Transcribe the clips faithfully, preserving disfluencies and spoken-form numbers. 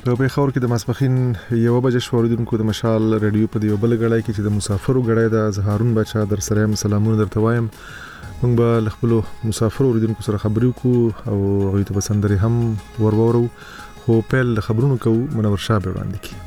په پیښور کې د ماسپخین یو بجې شوریدونکو د مشال رادیو په دیو بل غړای کې چې د مسافرو غړای د زهارون بچا در سره سلامونه درته وایم. موږ به خپل مسافرو اوریدونکو سره خبرې وکړو او غوښتل به سندري هم ورورو خو په خبرونو کوو منور شاه به وړاندې کی.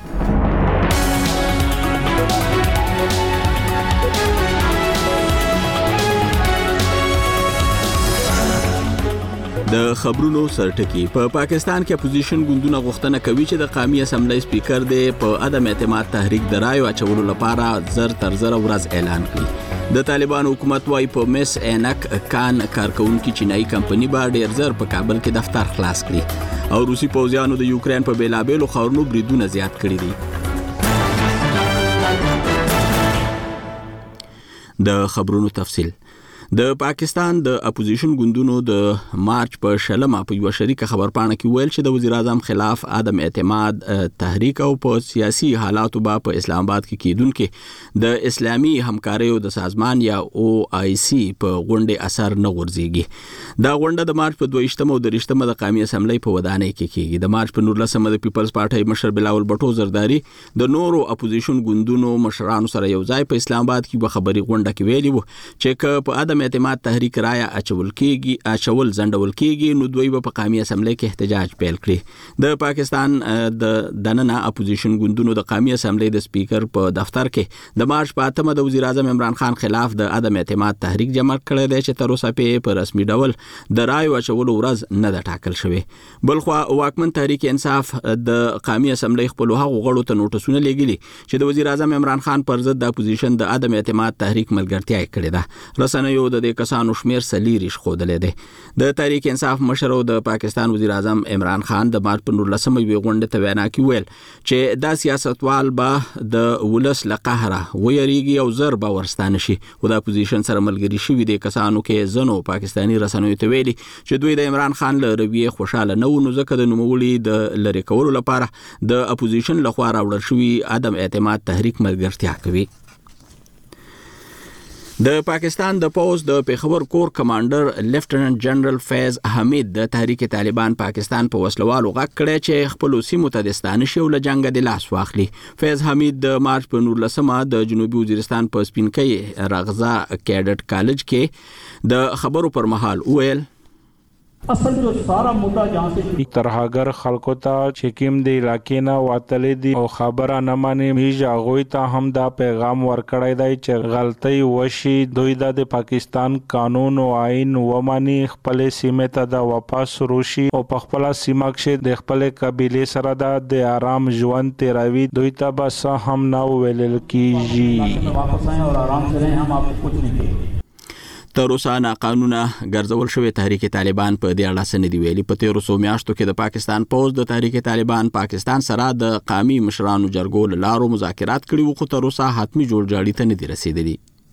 د خبرونو سرټکی په پا پاکستان کې اپوزیشن ګوندونه غوښتنه کوي چې د قومي اسمبلی سپیکر د په عدم اعتماد تحریک د رایو اچولو لپاره زر تر زر ورځ اعلان کړي. د طالبان حکومت وايي په مس اینک کان کارکونکو چینایي کمپنی با ډیر زر په کابل کې دفتر خلاص کړي او روسي پوځیانو د یوکرين په بیلابېلو خاورونو بریدونه زیات کړي دي. د خبرونو تفصیل. د پاکستان د اپوزیشن ګوندونو د مارچ په شلمه په یو شریکه خبرپاڼه کې ویل چې د وزیر اعظم خلاف عدم اعتماد تحریک او په سیاسي حالاتو با په اسلام آباد کې کېدونکو د اسلامي همکاریو د سازمان یا او آی سی په غونډه اثر نه ورزيږي. دا غونډه د مارچ په دویشتمه او دریشتمه د قومي اسمبلی په ودانۍ کې کېږي. د مارچ په نورلسمه د پیپلز پارټي مشر بلاول بټو زرداری د نورو اپوزیشن ګوندونو مشرانو سره یو ځای په اسلام آباد کې په خبري غونډه کې ویلي وو چې ک په عدم اعتماد تحریک رایا اچول کېږي اچول زندول کېږي نو دوی په قومي اسمبلی کې احتجاج پیل کړي. د پاکستان د دننه اپوزیشن ګوندونو د قومي اسمبلی د سپیکر په دفتر کې د مارچ په اتمه د وزیر اعظم عمران خان خلاف د عدم اعتماد تحریک جمع کړی دی چې تر اوسه په رسمي ډول د رایو اچولو ورځ نه ده ټاکل شوی. بلخو واکمن تحریک انصاف د قومي اسمبلی خپل هغه غړو ته نوټسونه لګیلي چې د وزیر اعظم عمران خان پر ضد د اپوزیشن د عدم اعتماد تحریک ملګرتیا کړې ده. رسنیو د دې کسانو شمیر سلیریش خودلې ده. د تحریک انصاف مشر او د پاکستان وزیر اعظم عمران خان د مارچ په نولسمه وی غونډه ته وینا کې ویل چې دا سیاستوال به د ولس له قهره ویریږي او زر به ورستانه شي. او د اپوزیشن سره ملګری شوی د کسانو کې زنو پاکستانی رسنیو ته ویلي چې دوی د عمران خان له رویه خوشاله نه ونه ځکه د نوموړي د لری کولو لپاره د اپوزیشن لخوا راوړل شوی عدم اعتماد تحریک ملګرتیا کوي. د پاکستان د پوز د پیښور کور کمانډر لیفټننټ جنرال فیض حمید د تحریک طالبان پاکستان په وسلوالو غږ کړی چې خپل سیمو ته د ستانه شو له جنگ د لاس واخلي. فیض حمید د مارچ په نولسمه د جنوبي وزیرستان په سپینکۍ رغزا کیډټ کالج کې د خبرو پر مهال ویل اصل جو سارا مدعا جہاں سے ترهاګر خلکو ته چې کوم د علاقې نه واتلې دي او خبره نه مانی میجا غوي ته هم دا پیغام ورکړی دی چې غلطي وشي دوی د پاکستان قانون او آئین ومانی خپل سیمه ته د واپس روشي او په خپل سیمه کې د خپل قبيله سره د آرام ژوند تیروي دوی ته بس هم نه ویل کیږي واپس آئیں اور آرام سے رہیں ہم آپ کو کچھ نہیں کہیں. تر اوسه ناقانونه ګرځول شوی تحریک طالبان په دې اړه سند دی ویلي. په تیرو څو میاشتو کې د پاکستان پوز د تحریک طالبان پاکستان سره د قومي مشرانو جرګو لارو مذاکرات کړي وو خو تر اوسه حتمی جوړجاړي ته نه دي رسیدلي.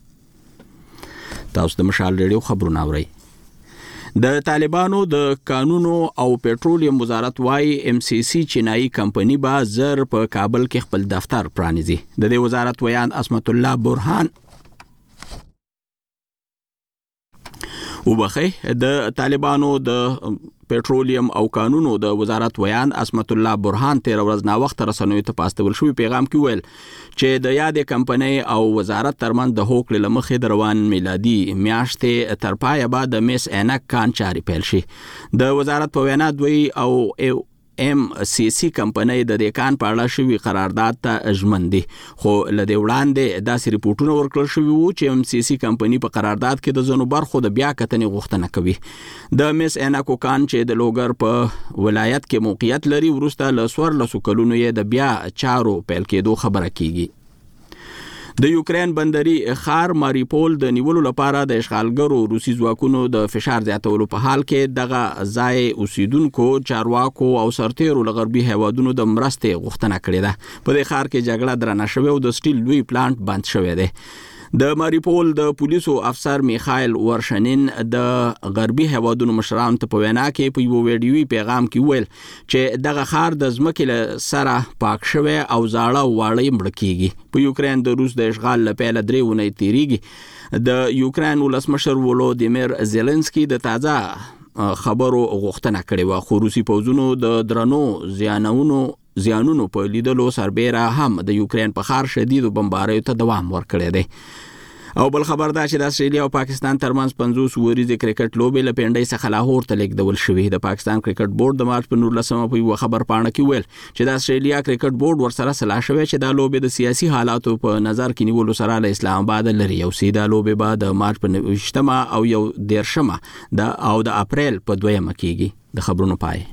تاسو د مشال ریډیو خبرونه اورئ. د طالبانو د قانونو او پېټرولیم وزارت وايي ام سی سی چینایي کمپنی با زر په کابل کې خپل دفتر پرانیزي. د دې وزارت ویان عصمت الله برهان وبخې د طالبانو د پېټرولیم او قانونو د وزارت ویان عصمت الله برهان تیر ورځ نا وخت رسنوي ته پاستول شوی پیغام کې ویل چې د یادې کمپنۍ او وزارت ترمن د هوکړې لمخې د روان میلادي میاشتې تر پایه بعد د مس اینک کان چاري پیل شي. د وزارت په وینا دوی او ام سی سی کمپنۍ د ریکان په اړه شوی قرارداد ته ژمن دي خو لدې وړاندې داسې ریپورتونه ورکړل شوی وو چې ام سی سی کمپنۍ په قرارداد کې د زنو برخو د بیا کتنې غوښتنه کوي. د مس اینکو کان چې د لوګر په ولایت کې موقعیت لري ورسته له سور لسو کلونو یې د بیا چارو پیل کېدو خبره کیږي. د یوکرين بندري خار ماریپول د نیولو لپاره د اشغالګرو روسي ځواکونو د فشار زیاتولو په حال کې دغه ځای اوسیدونکو چارواکو او سرتیرو له غربي هیوادونو د مرستې غوښتنه کړې ده. په دې ښار کې جګړه درنه شوې او د سټیل لوی پلانټ بند شوی دی. د ماریپول د پولیسو افسر میخائیل ورشنین د غربي هیوادونو مشرانو ته په وینا کې په یو ویډیوي پیغام کې ویل چې دغه ښار د ځمکې له سره پاک شوی او زاړه واړه مړ کیږي. په یوکرين د روس د اشغال لپاره درې ونې تیریږي. د یوکرين ولسمشر ولودیمیر زيلنسکي د تازه خبرو غوښتنه کړې و، خو روسي پوځونو د درنو زیانونو زیانونو په لیدلو سربېره هم د یوکرين په خار شدید بمباریو ته دوام ورکړی دی. او بل خبر دا چې د استرالیا او پاکستان ترمنځ پنځوس ورځې کرکټ لوبې له پنډۍ څخه لاهور ته لیږدول شوې. د پاکستان کرکټ بورډ د مارچ په نولسمه په یوه خبر پاڼه کې ویل چې د استرالیا کرکټ بورډ ورسره سلا شوی چې دا لوبې د سیاسي حالاتو په نظر کې نیولو سره له اسلام آباد لري او سیده لوبې به د مارچ په نویشتمه او یو دیرشمه د او د اپریل په دویمه کېږي. د خبرونو پای.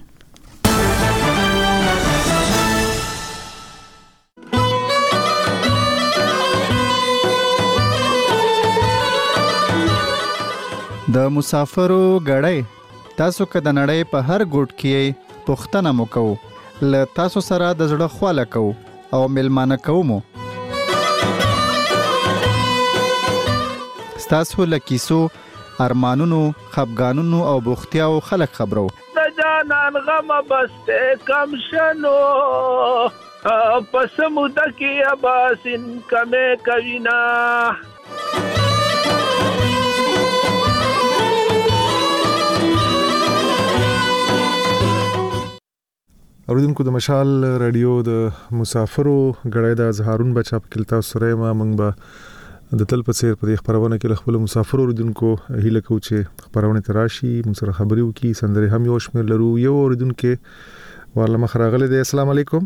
د مسافرو غړی تاسو که د نړۍ په هر ګوټ کې پوښتنه مو کوو له تاسو سره د زړه خواله کوو او ملمانه کوو مو ستاسو له کیسو ارمانونو خفګانونو او بوختیاو خلک خبرو د جانان غم بسته کم شنو پس موده کې اباسین کمه کوینا اوریدونکو د مشال رادیو د مسافرو غړای د هارون بچا په کلتا سره ما منګ به د تل په سیر په خبرونه کې خپل مسافرو اوریدونکو هیله کو چې خبرونه تراشي مو سره خبري وکي سندري هم یو شمیر لرو. یو اوریدونکو ورله مخراغله دی. السلام علیکم.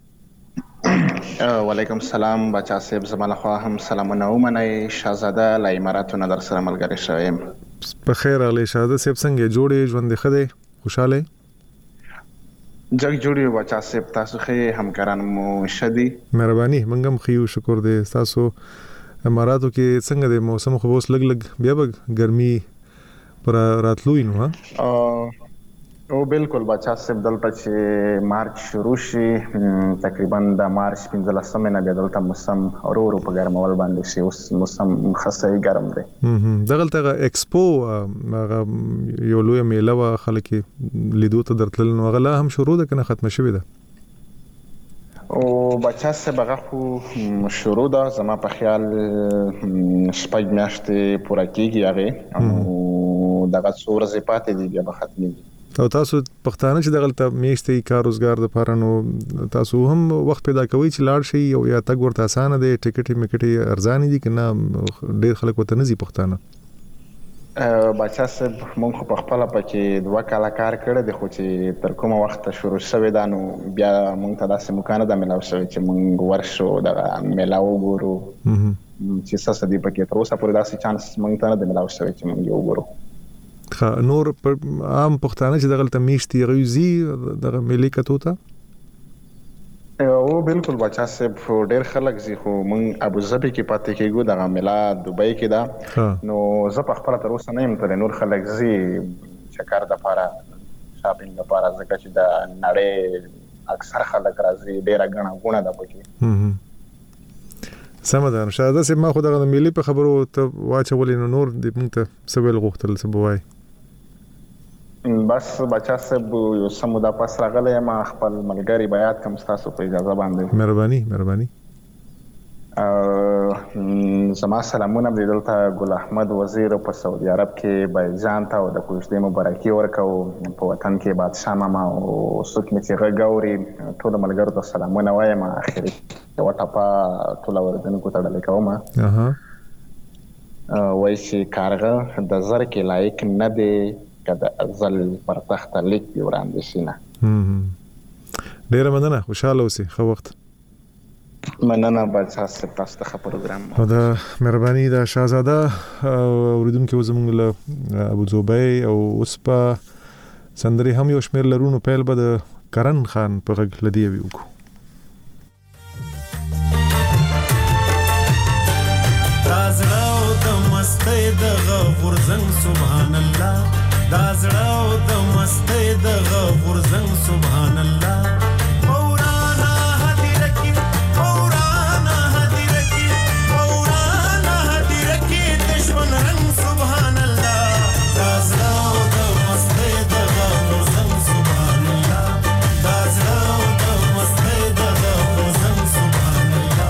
وعلیکم السلام بچا صاحب زمانه خو هم سلامونه ومنئ. شاهزاده له اماراتو در سره ملګری شوم. په خیر علي شاهزاده صاحب څنګه جوړې ژوند خده خوشاله جګ جوړي بچا صاحب تاسو خې همکاران مو شدي مهرباني منګم خيو شکر دې تاسو اماراتو کې څنګه د موسم خو اوس لګ لګ بیا به ګرمي پر راتلوي نو ها او بالکل بچا صاحب دلته چې مارچ شروع شي تقریبا د مارچ پنځلسمه نه دلته موسم ورو ورو په ګرمول باندې شي اوس موسم خاصه ګرم دی. دغلته ایکسپو یو لوی میله وا خلک لیدو ته درتل نو غلا هم شروع ده کنه ختم شوی ده او بچا صاحب هغه خو شروع ده زما په خیال شپږ میاشتې پوره کیږي هغه او دغه څو ورځې پاتې دي بیا به ختمېږي. او تاسو پښتانه چې دغلته میشتي کار روزګار د پاره نو تاسو هم وخت پیدا کوي چې لاړ شي او یا تګ ورته اسانه دی ټیکټي میکټي ارزان دي کنه ډېر خلک وته نزي پښتانه بچا صاحب مونږ په خپل پکې دوه کاله کار کړی دی خو چې تر کومه وخت شروع شوی دا نو بیا مونږ ته داسې مکانه د ملاو شوی چې مونږ ورشو د ملاو ګورو چې څه دي پکې تر اوسه پورې داسې چانس مونږ ته نه د ملاو شوی چې مونږ یو ګورو. خا نور عام پښتانه چې دغلته میشتي غوزي دغه ملي کتو ته او بالکل بچا صاحب ډېر خلک زی خو مونږ ابو ظبي کې پاتې کېږو دغه ملا دوبۍ کې دا نو زه په خپل تر اوسه نه يم تر نور خلک زی چکر د پاره شاپینګ د پاره ځکه چې د نړۍ اکثر خلک راځي ډېر غنا غونه د پکې سمدان شاده سم ما خو دغه ملي په خبرو ته واچولې نو نور د مونږ ته سوال غوښتل سبوای بس بچا صاحب یو سمودا پاس راغله ما خپل ملګری بیات کوم تاسو په اجازه باندې مهرباني مهرباني زما سلامونه دلته ګل احمد وزیر په سعودي عرب کې بایجان ته او د کوشدې مبارکي ورکو په وطن کې بادشاه ماما او څوک مې چې غوړي ټول ملګرو ته سلامونه وایم اخري وټه په ټول وردن کو تړل کوم وای شي کارغه د زر کې لایق نه دی کده ازل پر تخت لیک دی وړاندې شینه ډیر مننه خوشاله اوسئ خو وخت مننه بچا صاحب تاسو ته پروګرام دا مهرباني دا شاهزاده اوریدونکو زموږ له ابو ظبي او اوس په سندري هم یو شمیر لرونو پیل به د کرن خان په غږ لدی ویو دازړو د مستۍ د غفور زنګ سبحان الله دازړو د مستۍ د غفور زنګ سبحان الله مولانا هدیره کی مولانا هدیره کی مولانا هدیره کی دشمن رنگ سبحان الله دازړو د مستۍ د غفور زنګ سبحان الله دازړو د مستۍ د غفور زنګ سبحان الله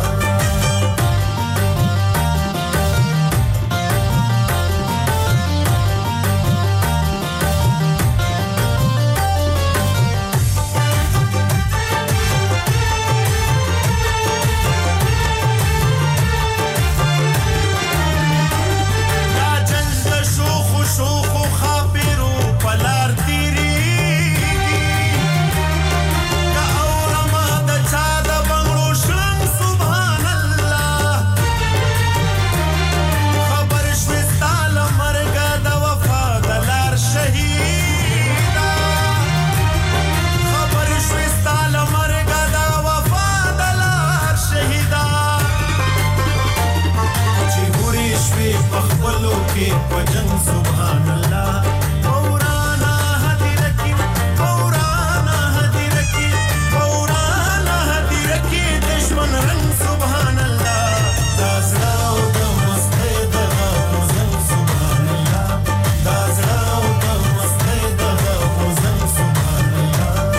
پخپلو کې پجن سبحان الله پورانا هدیرکی پورانا هدیرکی پورانا هدیرکی دشمن رنگ سبحان الله دازراو د مسته د غوزن سبحان الله دازراو د مسته د غوزن سبحان الله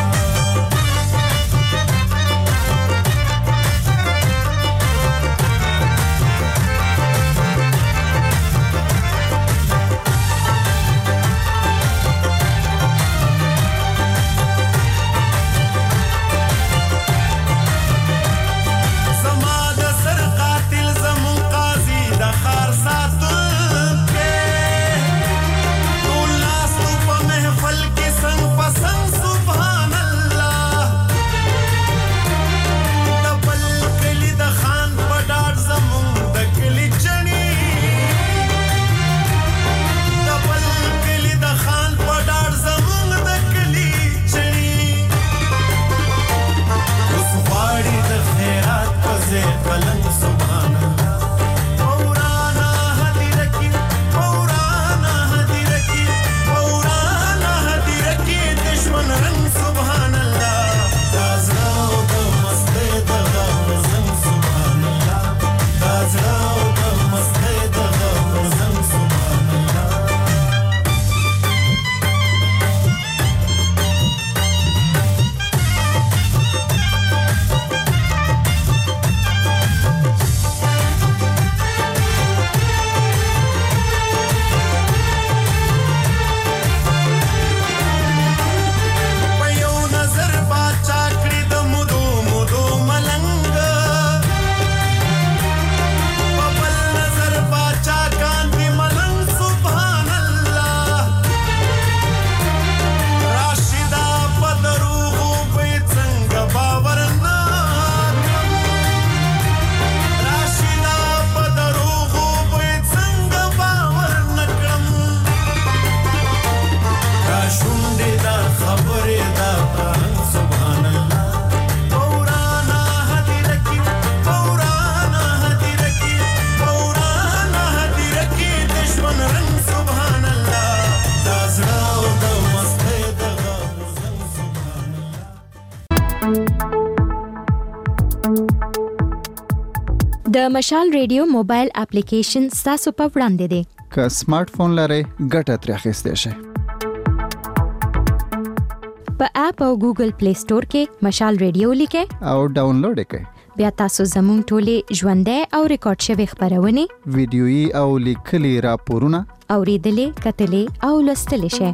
د مشال ریډیو موبایل اپلیکیشن تاسو په وړاندې دی. که سمارټ فون لرئ ګټه ترې اخیستی شئ. په اپ او ګوګل پلی سٹور کې مشال ریډیو لیکئ او ډاونلوډ یې کړئ. بیا تاسو زموږ ټولې ژوندۍ او ریکارډ شوي خبرونه، ویډیويي او لیکلي راپورونه اوریدلې، کتلې او لوستلی شئ.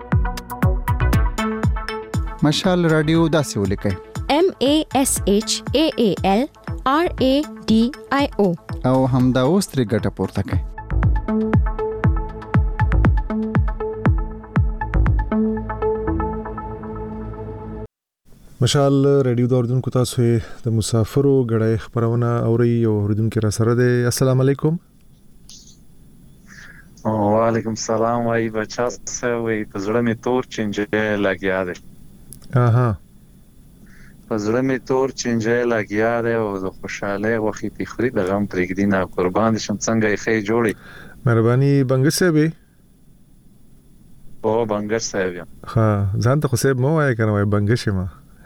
مشال رادیو داسې ولیکئ: M A S H A A L R A D I O او همدا اوس ترې ګټه پورته کړئ. مشال ریډیو د اوریدونکو تاسو د مسافرو غړای خبرونه اوري او اوریدونکو را سره ده. السلام علیکم. وعلیکم السلام. وای بچا څه وای په زړه می تور چنجه لګیا ده. اها په زړه می تور چنجه لګیا ده او د خوشاله وخی تخری د غم پرګدینه قربان شم څنګه یې خې جوړي. مهرباني بنګ صاحب. او بنګ صاحب. ها ځان ته خو صاحب مو وای کنه وای بنګ شمه.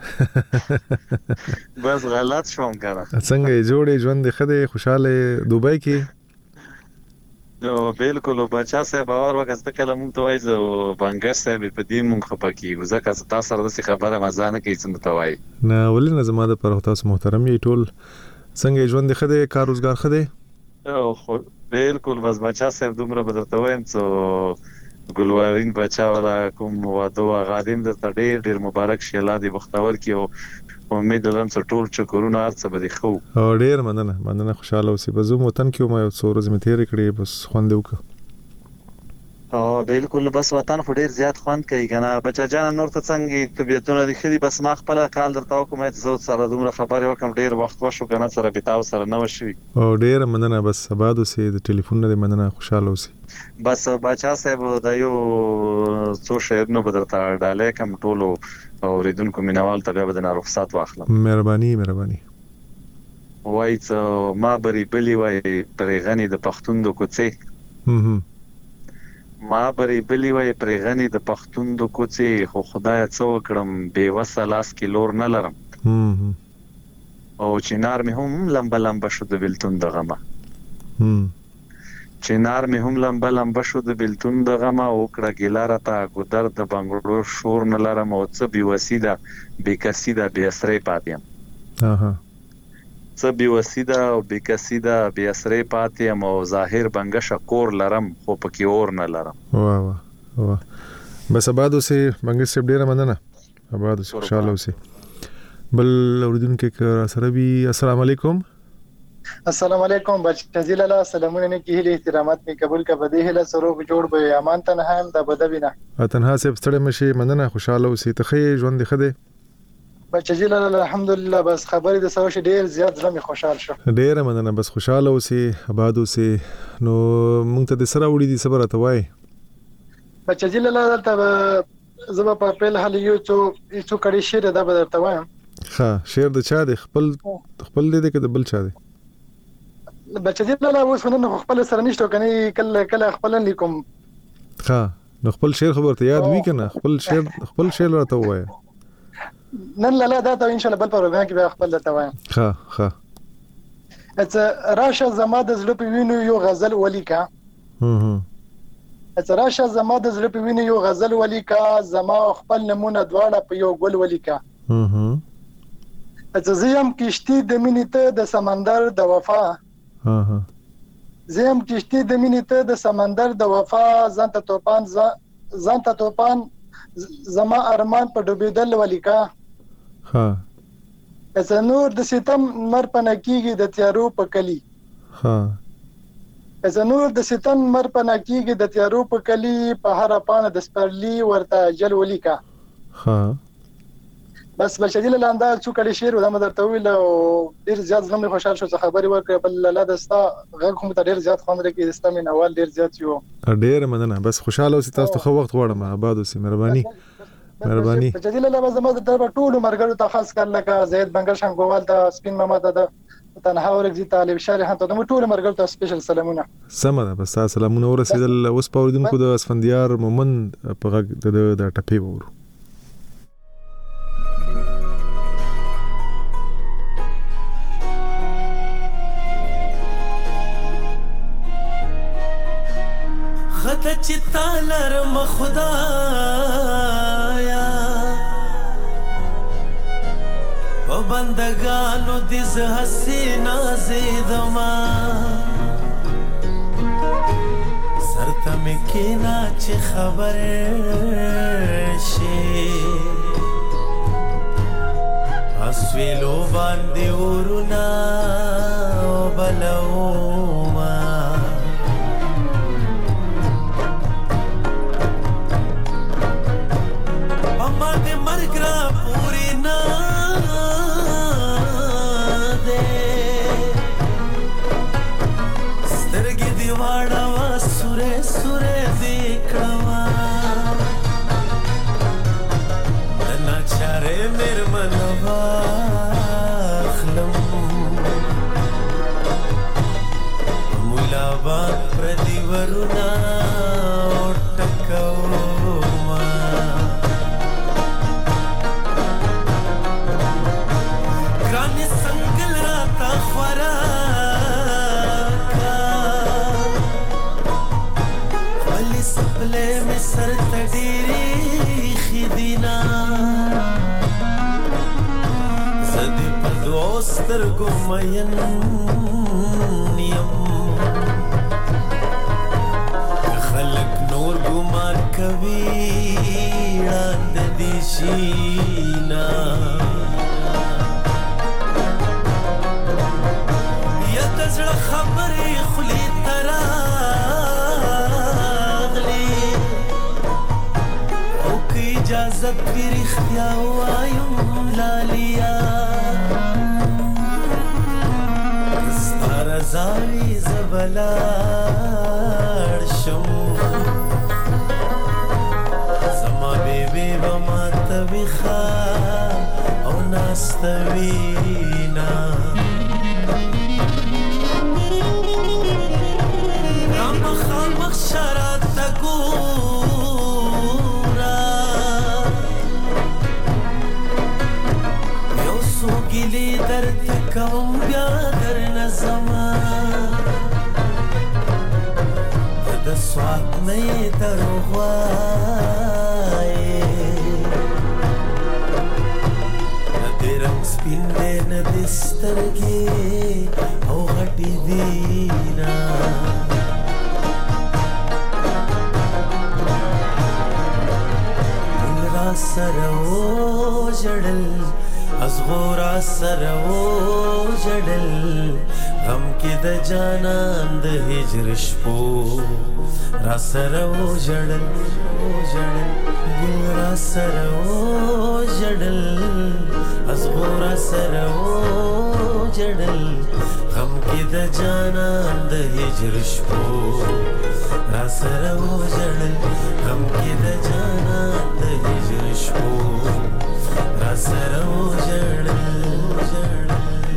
بس غلط شوم کنه. څنګه یې جوړې ژوند خدای خوشاله دوبای کې؟ نو بالکل بچا صاحب اور وخت ته کله مونږ ته وایي او بنګر صاحب په دې مونږ خپکی ځکه تاسو سره د خبره مزه نه کوي څنګه ته وایي. نه ولې نه زما د پر تاسو محترم یې ټول څنګه ژوند خدای کار روزګار خدای؟ او خو بالکل بس بچا صاحب دومره بدرته وایم چې ګلوارین بچا ولا کوم واده غادم د ډېر ډېر مبارک شه الله دې بختور کړي. امید لرم چې ټول چکرونه ارڅ به دي خو. او ډیر مننه مننه خوشاله اوسې. په زوم وطن کې ما یو څو ورځې مې تیر کړې بس خوند وکړ. او بالکل بس وطن خو ډیر زیات خوند کوي کنه. بچا جان نور ته څنګه طبيعتونه دي خېدي بس ما خپل کال درته کوم چې زه سره دومره خبرې وکم ډیر وخت وشو کنه سره بتاو سره نو شوي. او ډیر مننه بس آباد اوسې د ټلیفون نه مننه خوشاله اوسې. بس بچا صاحب د یو څو شعر نو بدرته ډالې کم ټولو اوریدونکو مینوال ته به د رخصت واخلم. مهرباني مهرباني. وای څه ما بری بلی وای پرې غنی د پښتون د کوڅې ما برې بلی وای پرې غني د پښتون د کوڅې خو خدای څو کړم بے وسه لاس کې لور نه لرم او چنار مې هم لمبه لمبه شو د بلتون د غمه چنار مې هم لمبه لمبه شو د بلتون د غمه او کړه ګیلاره تا ګدر د بنگړو شور نه لرم او څه بي وسیده بې کسیده بې اسرې پاتیم اها څه بي وسیده او بې کسیده بې اسرې پاتیم او ظاهر بنګش کور لرم خو پکې اور نه لرم واه واه واه بس آبادو سي بنګش سي ډیره مننه آبادو سي خوشاله اوسئ بل اوریدونکو کې سره وی السلام علیکم السلام علیکم بچی لاله سلامونه نه کیله احترامات می قبول کا بده له سروغ جوړ به امان تنها هم د بدوینه تنها سه ستړي مشي مننه خوشاله اوسئ ته ژوند خده بچی لاله الحمدلله بس خبرې د سوش ډیر زیات زړه خوشحال شو ډیر مننه بس خوشاله اوسئ آباد اوسئ نو مونږ ته د سره وړي دي صبر ته وای بچی لاله ته زما په خپل حال یو څو څو کړي شیر دا به درته وایم ها شیر د چا د خپل خپل دې کې د بل چا دی بچی لاله اوس نن خپل سره نشته کني کله کله خپل لیکم ها نو خپل شیر خبرته یاد وی کنه خپل شیر خپل شیر راته وای نن لاله دا ته ان شاء الله بل پروګرام کې به خپل ته وایم ها ها اته راشه زما د زړه په وینو یو غزل ولیکا هم اته راشه زما د زړه په وینو یو غزل ولیکا زما خپل نمونه دواړه په یو ګل ولیکا هم اته زیم کشتی د مینې ته د سمندر د وفا ها ها زیم کشتی د مینې ته د سمندر د وفا ځانته توپان ځانته توپان زما ارمان په ډوبېدل ولیکا ها اته نور د ستم مر پنه کیږي د تیارو په کلی ها اته نور د ستم مر پنه کیږي د تیارو په کلی په هر پانه د سپرلی ورته جل ولیکا ها بس بشدل لاندې څو کړي شعر و د مدرته ویل او ډیر زیات زغم خوشحال شو څه خبري ورکړه بل لا دستا غږ هم ډیر زیات خوند لري کې دستا مين اول ډیر زیات یو ډیر مننه بس خوشاله اوسئ تاسو خو وخت غواړم آباد اوسئ مهرباني مهرباني بشدل لا زما د ټول مرګرو ته خاص کړل لکه زید بنگل شنګوال د سپین محمد د تنها ورګزي طالب شارح ته د ټول مرګرو ته سپیشل سلامونه سمه بس تاسو سلامونه ورسېدل اوس پوریدونکو د اسفندیار مومن په غږ د ټپي وورو خطا چتا لرم خدایا و بندگانو دیز حسینا زیدما سرتا مکینا چی خبر شی اسویلو باندی اورونا بلوما مرګرا پوری نه ده سترګې دی واړه سورې سورې دی کړوا دنا چارې مېر منوا خلم مولا با پردي ورنا ټکو سر تدیری خدینا زدی پر دوستر گمین نیم خلق نور گمان کویڑان دیشینا یا تزر خبری خلی ترا اجازت پیر اختیا وایم لالیا ستار زاوی زبلار شم زما بیبی بما تبخا او ناستوینا رام خام سوات نه دروغوای نه رنگ سپین دې نه دسترګې او غټي دینا را سره و جړل ازغورا سره و جړل غم کې د جانان د هجر شپو را سره و جړل جړل ګل را سره و جړل ازغورا سره و جړل غم کې د جانان د هجر شپو را سره و جړل غم کې د جانان د هجر شپو را سره و جړل جړل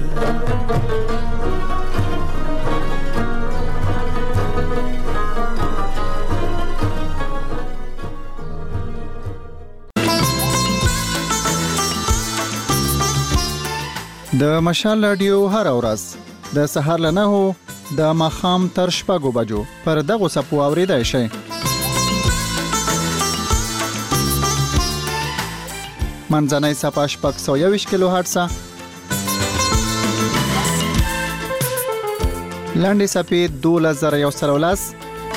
د مشال رادیو هر ورځ د سهار له نهو د ماښام تر شپږو بجو پر دغو څپو اورېدای شئ. منځنۍ څپه شپږ سوه یوویشت کیلو هرټزه، لنډې څپې دولس زره یو سل او لس،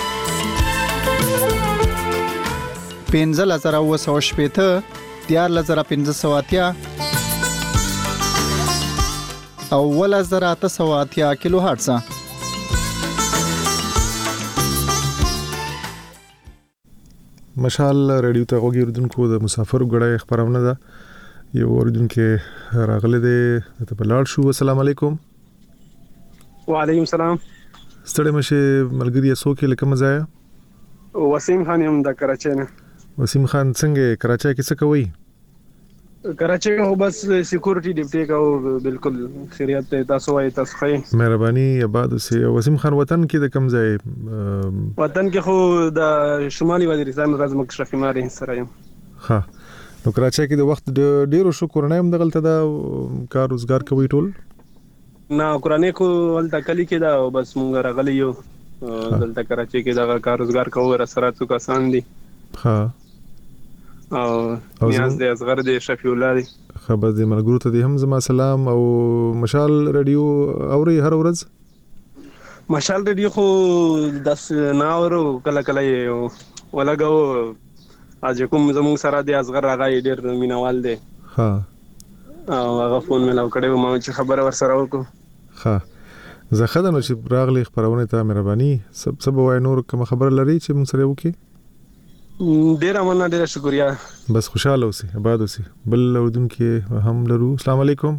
پنځلس زره اووه سوه شپېته، دیارلس زره پنځه سوه اتیا او اوولس زره اته سوه اتیا کیلو هرټزه. مشال رادیو ته غوږی اردوونکو د مسافرو غړای خبرونه ده. یو اردوونکو راغله ده ته بلال شو. السلام علیکم. وعلیکم السلام. ستړي مشه ملګری اسو کې لکه مزایا. وسیم خان یم د کراچۍ نه. وسیم خان څنګه کراچۍ کې څه کوي؟ کراچۍ هو بس سکیورټي ډیپټي کا بالکل خیریت ته تاسو وای تاسو خی مهرباني آباد سي. وسیم خان وطن کې د کم ځای؟ وطن کې خو د شمالي وزیرستان راز مکشفي ماري سره یم. ها نو کراچۍ کې د وخت ډیرو شکر نه هم دغلته دا کار روزګار کوي ټول نه قرانه کو ولته کلی کې دا بس مونږ راغلی یو دلته کراچۍ کې دا کار روزګار کوو سره څو کسان دي. ها او نیاز دې اصغر دې شفیع الله دې خبر دې ملګرو ته دې هم زما سلام. او مشال رادیو اوري هر ورځ؟ مشال رادیو خو داس ناورو کله کله ولګو اج کوم زموږ سره دې اصغر راغی ډېر مینوال دې. ها او هغه فون ملاو کړو ما چې خبره ور سره وکړو. ها زه خدانو چې راغلی خبرونه ته مهرباني سب سب وای نور کوم خبر لري چې موږ سره وکي؟ ډیر مننه ډیر شکریا. بس خوشاله اوسئ آباد اوسئ. بل اردوونکو هم لرو. السلام علیکم.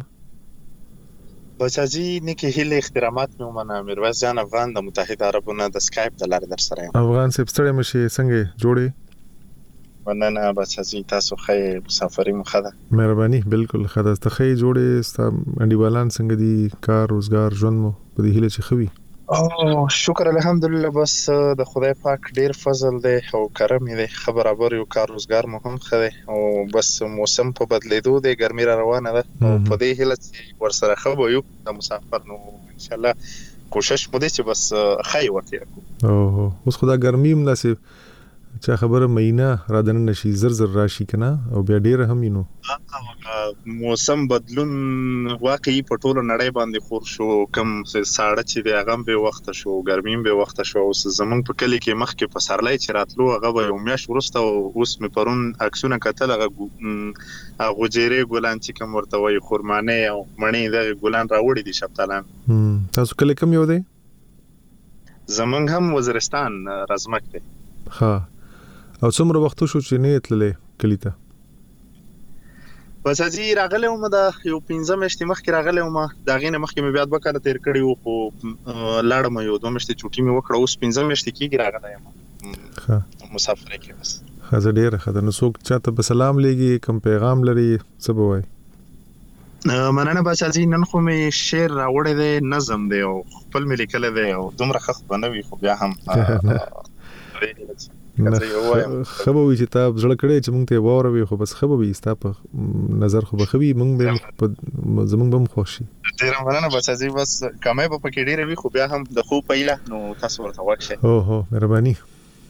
بچا جی نیکه هله احترامات مې ومنه. میرویس جان افغان د متحده عربو نه د سکایپ د لارې در سره یم. افغان صاحب ستړي مشه څنګه جوړې؟ مننه بچا جی تاسو خې مسافرې مخه ده. مهرباني بالکل خدا ته خې جوړې ستا انډیوالان څنګه دي کار روزګار ژوند مو په دې هله چې خوي؟ او شکر الحمدلله بس د خدای پاک ډیر فضل دی او کرم دی. خبرابر یو کار روزګار مهم خده او بس موسم په بدلیدو دی ګرمي را روانه ده او په دې هله چې ورسره خبر یو د مسافر نو ان شاء الله کوشش مو دي چې بس خای ورته کو. او اوس خدا ګرمي مناسب چې خبره مینه را دنه نشي زر زر راشي کنه او بیا ډیر هم نو موسم بدلون واقعي په ټولو نړۍ باندې خور شو. کم ساړه چې دی هغه به وخت شو ګرمي به وخت شو. اوس زمونږ په کلی کې مخ کې پسرلای چې راتلو هغه به یو میاش ورسته او اوس مې پرون عکسونه کتل هغه هغه جيري ګلان چې کوم ورته وي خرمانه او مڼې د ګلان راوړي دي شپتالان. تاسو کلی کوم یو دی؟ زمونږ هم وزیرستان رزمک دی. ها او څومره وخت شو چې نه تللې کلی ته؟ بس اجي راغله ومه دا یو پنځه میاشتې مخکې راغله ومه دا غینه مخکې مې بیا د وکړه تیر کړی وو خو لاړم یو دوه میاشتې چوټي مې وکړه اوس پنځه میاشتې کېږي راغله یم. ها مسافر کې بس خزه ډیره خدای نو څوک چاته به سلام لګي کوم پیغام لري څه به وای؟ مننه بچا جی نن خو مې شعر راوړی دی نظم دی او خپل مې لیکل دی او دومره خخ بنوي خو بیا هم خبوي چې تاسو زړه کړی چې مونږ ته ووروي خو بس خبوي تاسو نظر خو بخوي مونږ به زمونږ به خوشي. ډیر مننه بچا جی بس کمه په پکې ډیر وي خو بیا هم د خو پایله نو تاسو ورته ورشه. او هو مهرباني.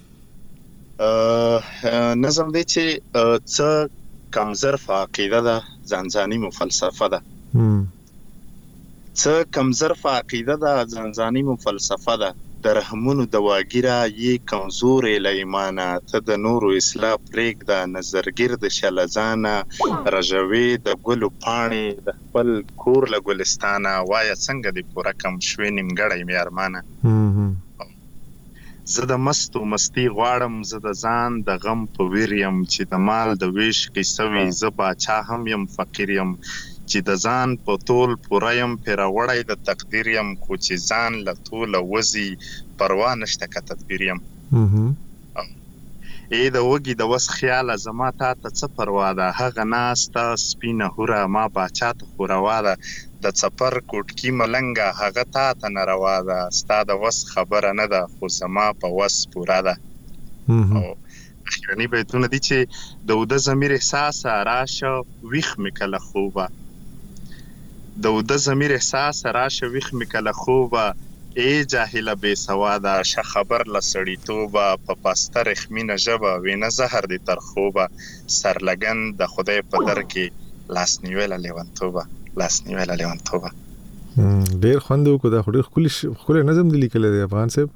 نظم دی چې څه کمزرف عقیده ده ځانځاني مو فلسفه ده څه کمزرف عقیده ده ځانځاني مو فلسفه ده د رحمونو د واګیره یې کمزورې له ایمانه ته د نورو اصلاح پرېږده نظرګیر د شلځانه رژوې د ګلو پاڼې د خپل کور له ګلستانه وایه څنګه دې پوره کم شوې نیمګړی مې ارمانه زه د مستو مستی غواړم زه د ځان د غم په ویر یم چې د مال د ویش قصه وي زه باچا هم یم فقیر یم چې د ځان په تول پوره یم پیراوړی د تقدیر یم خو چې ځان له توله وځي پروا نشته که تدبیر یم ای د وږي د وس خیاله زما تا ته څه پروا ده هغه ناسته سپینه هوره ما باچا ته خو روا ده د څپر کوټکي ملنګه هغه تا ته ناروا ده ستا د وس خبره نه ده خو زما په وس پوره ده اخرني بیتونه دي چې د اوده ضمیر احساسه راشه ویښ مې کله خوبه د اوده ضمیر احساسه راشه ویښ مې کله خوبه ای جاهله بې سواده شه خبر له سړیتوبه په پسته رخمینه ژبه وینه زهر دې تر خوبه سرلګن د خدای په در کې لاس نیویله لیونتوبه لاس نیویله لیونتوبه ډېر خوند وکړو دا خو ډېر ښکلی نظم دی لیکلی دی افغان صاحب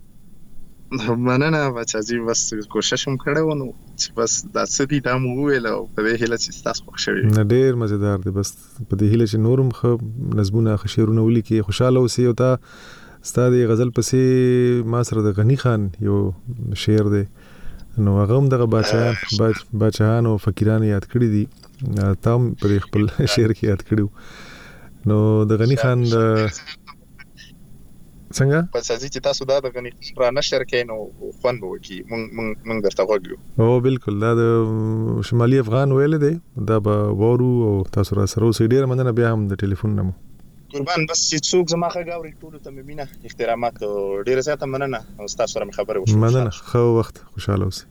مننه بچاجي بس کوشش هم کړی و نو چې بس دا څه دي دا مو وویل او په دې هیله چې ستاسو خوښ شوي نه ډېر مزېدار دی بس په دې هیله چې نور هم ښه نظمونه ښه شعرونه ولیکي خوشحاله اوسې او تا ستا د غزل پسې ما سره د غني خان یو شعر دی نو هغه هم دغه باچاهان او فقیران یاد کړي دي تا هم په خپل شعر کې یاد کړي نو د غني خان د څنګه پس ازي چې تاسو دا د غني را نشر کین او خوان به وکي مونږ مونږ درته وګیو او بالکل دا د شمالي افغان ویل دی دا به وورو او تاسو را سره اوسې ډیر مننه بیا هم د ټلیفون نمو قربان بس چې څوک زما خګاوري ټول ته مینه احترامات ډیر زیاته مننه او تاسو سره خبرې وشو مننه خو وخت خوشاله اوسئ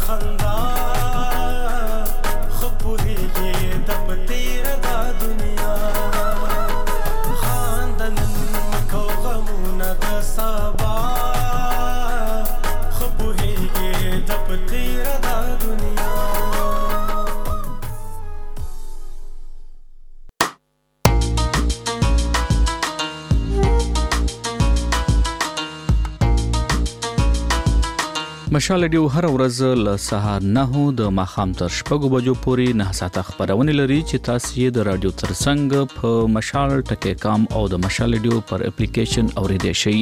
خندا خو پوهیږي د پتیر دا دنیا خاندن مکو غمونه د سبا خو پوهیږي د پتیر دا دنیا. مشال رادیو هر ورځ له سهار نه د ماخام تر شپږو بجو پورې نه ساعته خبرونه لري چې تاسو یې د رادیو ترڅنګ په مشال ټکی کام او د مشال رادیو پر اپلیکیشن اوریدئ شئ.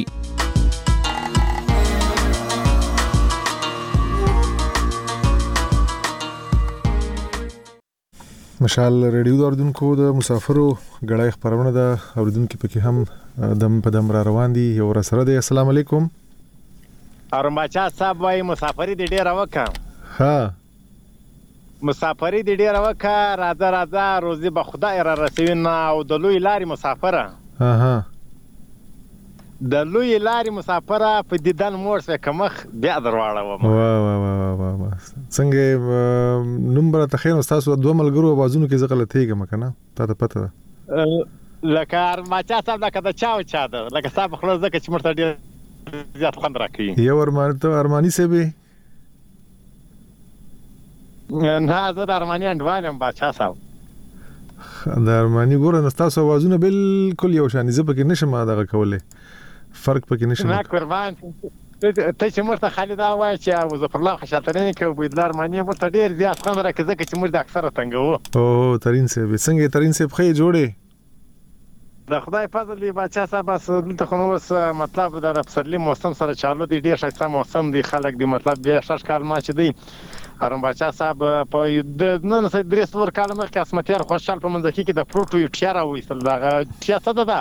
مشال رادیو د اردوونکو د مسافرو غړای خبرونه ده اوریدونکو پکې هم دم په دم را روان دي. یو ور سره دی. السلام علیکم. ارم بچا صاحب وای مسافری دی ډیر وکا. ها مسافری دی ډیر وکا راځه راځه روزي به خدای را رسوینه او د لوی لاري مسافره. ها ها د لوی لاري مسافره په دیدن مور څخه کمخ بیا درواړه و. وا وا وا وا څنګه نمبر ته خیر تاسو دوه ملګرو आवाजونو کې زغله تیګه مکنه تا ته پته ده لکه ارم بچا صاحب لکه د چاو چا ده لکه صاحب خلاص زکه چې مرته ډیر زیات خوند راکوي. یو ارمان ته ارمانی سبي نه زه د ارمانی انډوالم بچا صاحب. د ارمانی ګور نه تاسو आवाजونه بالکل یو شان دي پکې نشم دغه کوله فرق پکې نشم. نه قربان ته چې مرته خالد وای چې وظیف الله خشاترین کې وبید ارمانی مرته ډیر زیات خوند راکوي ځکه چې مرته اکثره تنګو. او ترين سبي څنګه ترين سبي خې جوړې د خدای فضل دی بچا صاحب بس دلته خو نو مطلب د پسرلی موسم سره چالو دی ډیر ښه موسم دی خلک دی مطلب بیا شش کال ما چې دی ارم بچا صاحب په د نن سره درې څور کال مخکې اسمتیار خوشحال په منځکي کې د پروتو یو ټیارا وېستل دا ټیا څه ده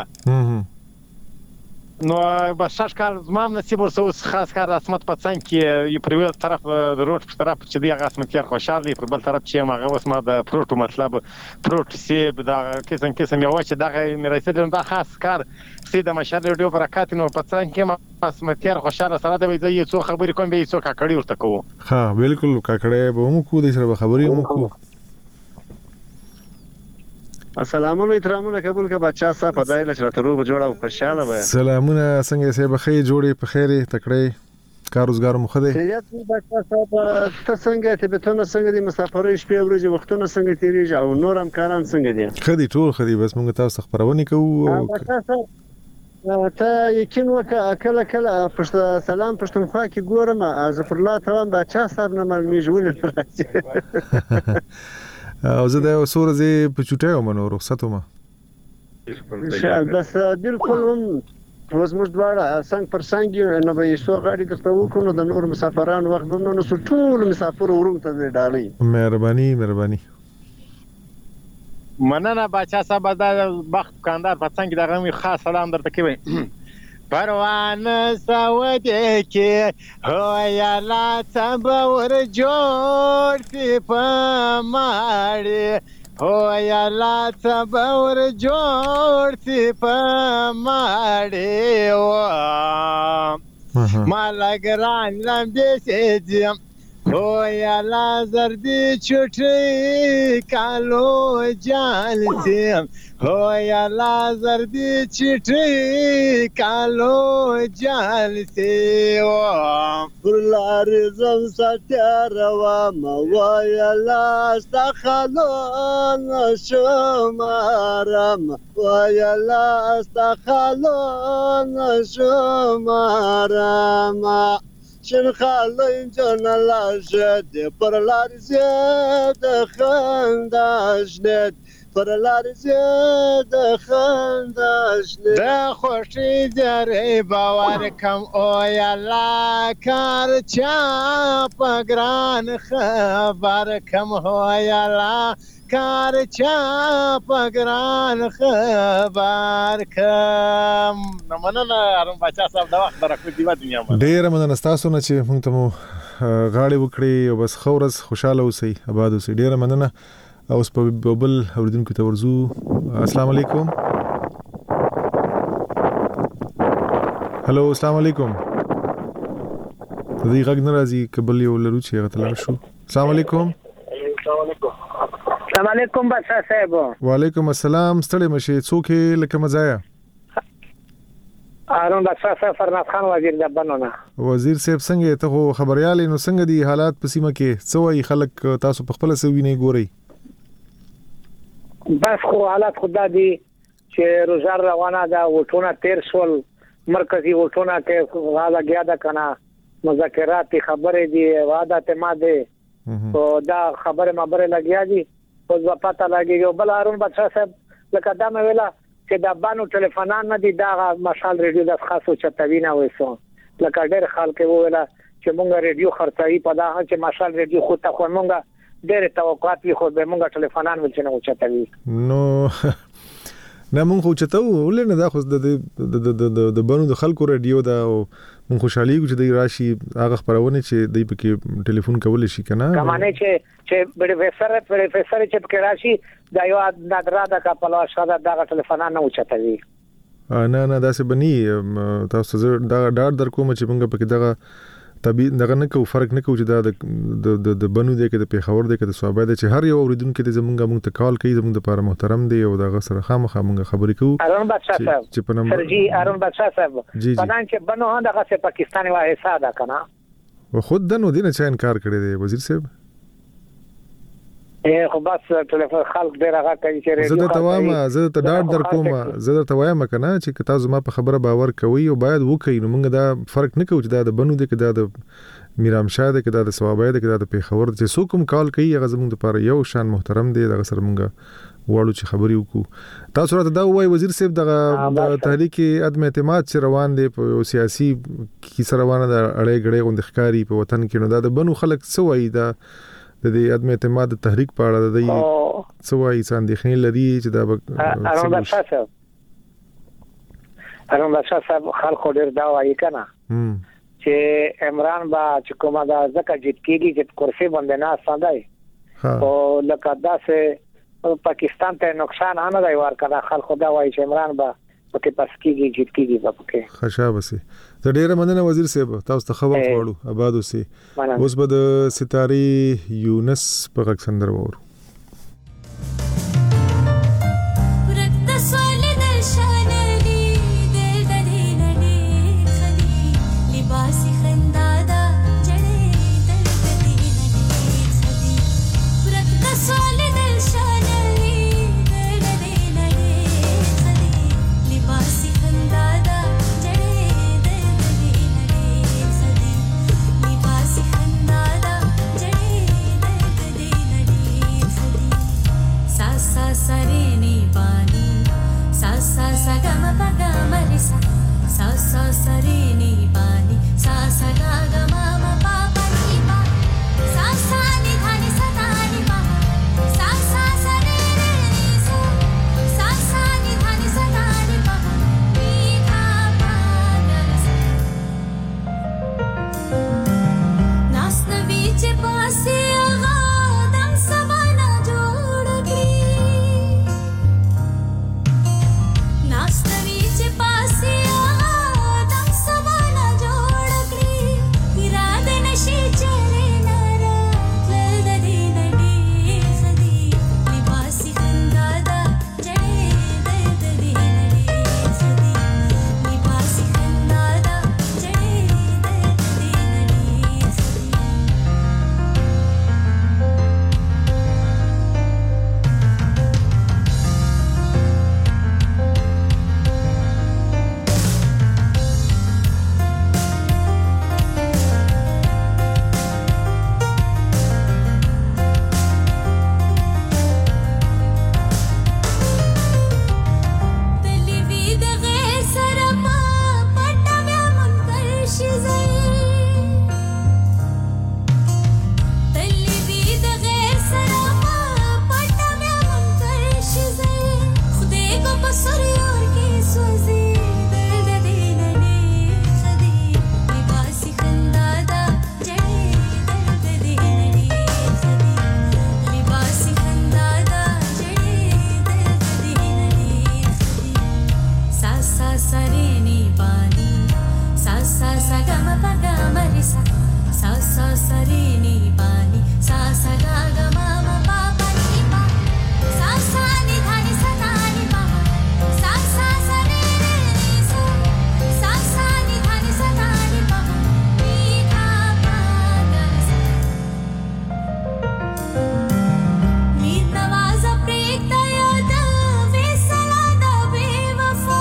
نو بس شش کال زمام نصیب ورسو خاص کار اسمت په څنګ کې یو پریوی طرف د روډ په طرف چې دی هغه اسمتیار خوشحال دی په بل طرف چې هغه اوس ما د پروتو مطلب پروتو سیب دا کیسن کیسن یو چې دا مې رسېدل دا خاص کار سید مشال ډیو برکات نو په څنګ کې اسمتیار خوشحال سره د وی څو خبرې کوم به څو کاکړی ورته کوو. ها بالکل کاکړی به مو کو د سره خبرې مو کو. السلام علیکم قبول کا بچا صاحب پدای له چرته روغ جوړه او خوشاله وای. سلامونه څنګه سه بخې جوړې په خیره تکړه کار روزګار مخ ده. خیریت بچا صاحب ته څنګه ته به ته څنګه دي مسافرې شپې ورځې وختونه څنګه تیریږي او نور هم کاران څنګه دي؟ خدي ټول خدي بس موږ تاسو خبرونه کوو. بچا صاحب ته یقین وکړه کله کله پښت سلام پښتونخوا کې ګورم ظفر الله تعالی بچا صاحب نه مې جوړ او زه د سورزه په چټیو منو رخصتو ما بس بالکل هم روز موږ دواړه څنګه پر څنګه نه به یو غاړي د توکو د نور مسافرانو وخت نو ټول مسافر ورو ته ډالۍ. مهرباني مهرباني مننه بچا صاحب دا بخت کاندار په څنګه دغه خاص سلام درته کوي. پروان سعودي کې هویا لا څبور جوړ سی پماړي هویا لا څبور جوړ سی پماړي وا مالګران لمبي سيجم هویا لا زردي چټي کالو جالسم هویا لا زردي چټي کالو جالسي وا پرلار زم ستاروا مویا لا استخلو نشمارم ویا لا استخلو نشمارم شن خالین جان لاشد پر لار زید خنداش نت پر لار زید خنداش نت د خوشی زری باور کم او یلا کار چا پګران خبر کم هو یلا کار چا پګران خبر کم نمنه ارم بچا صاحب دا وخت راکو دی و دنیا ما ډیر مننه تاسو نه چې موږ ته غاړي وکړي او بس خورز خوشاله اوسئ آباد اوسئ. ډیر مننه. اوس په بل اوریدونکو ته ورزو. السلام علیکم. هلو السلام علیکم. ته دې غږ نه راځي قبل یو لرو چې هغه تلل شو. السلام علیکم. السلام علیکم بادشاہ صاحب. وعلیکم السلام. ستړي مشه څوک لکه مزایا؟ هارون بادشاہ صاحب فرناز خان وزیر د بنونه. وزیر صاحب څنګه ته خبريال نو څنګه دي حالات په سیمه کې څوای خلک تاسو په خپل سوي نه ګوري؟ بس خو حالات خدا دي چې روزار روانه ده وټونه تیر شول مرکزی وټونه کې غالا گیا ده کنه مذاکرات خبرې دي وعده ته ماده او دا خبره مبره لګیا دي او پتا لګي بل هارون بادشاہ صاحب لکه دا مې ویلا چې دا بانو ټلیفونان نه دي دا مشال ریډیو د خاصو چتوینه وېسو لکه ډېر خلک ویلا چې مونږ ریډیو خرڅای په دا چې مشال ریډیو خو ته خو مونږ ډېر توقعات وي خو به مونږ ټلیفونان ولچنه چتوي نو نه مونږ خو چتو ولنه دا خو د د د د بانو د خلکو ریډیو دا او مونږ خوشحالي چې د راشي هغه خبرونه چې د پکې ټلیفون کول شي کنه کمانه چې چې پروفیسور پروفیسور چې پکې راشي دا یو نادره دا کپلوا شاده دا ټلیفونان نه اوچتوي نه نه دا څه بني تاسو دا ډار در کوم چې مونږ پکې دغه طبي دغه نه کو فرق نه کو چې دا د د بنو دی کې د پیښور دی کې د صوبې دی چې هر یو اوریدونکو د زمونږه مونږ ته کال کوي زمونږ لپاره محترم دی او دغه سره خامخا مونږ خبرې کوو. ارون بادشاہ صاحب چې په نمبر سرجی ارون بادشاہ صاحب پدان چې بنو هغه څه پاکستاني واه حساب ده کنه و خود دنو دینه چې انکار کړی دی وزیر صاحب. اے خو بس ټلیفون خلک ډیر هغه کوي چې ریډیو زه ته وایم زه ته ډاډ در کوم زه ته وایم کنه چې تاسو ما په خبره باور کوي او باید وکړئ نو موږ دا فرق نه کوو چې دا د بنو دی کې دا د میرام شاه دی کې دا د ثوابای دی کې دا د پیښور چې څوک هم کال کوي هغه زموږ لپاره یو شان محترم دی دغه سره موږ وړو چې خبرې وکړو. تاسو راته دا وایي وزیر صاحب دغه د تحریک عدم اعتماد چې روان دی په سیاسي کی سره روانه د اړې غړې غوند ښکاری په وطن کې نو دا د بنو خلک څه وایي دا د دې عدم اعتماد تحریک په اړه د دې څه وایي څنګه اندېښنې لري چې دا ارون بادشاہ صاحب ارون بادشاہ صاحب خلکو ډیر دا وایي کنه چې عمران با چې کومه دا ځکه جیت کېږي چې کرسي باندې نه ساندای او لکه دا سه پاکستان ته نقصان نه دی ورکړه خلکو دا وایي چې عمران با پکې پس کېږي جیت کېږي پکې خشابه سي. زه ډیره مننه وزیر صاحب تاسو ته خبر ورکړو آباد اوسئ. اوس به د ستاري یونس په غږ سندره وورو. सा सा सा रे नी पा नी सा सा गा गा मा मा पा पा नी पा सा सा नी धा नी सा धा नी पा सा सा सा रे रे नी सा सा सा नी धा नी सा धा नी पा नी धा पा गा सा नी नवाज प्रीत याद वेसला दा बेवफा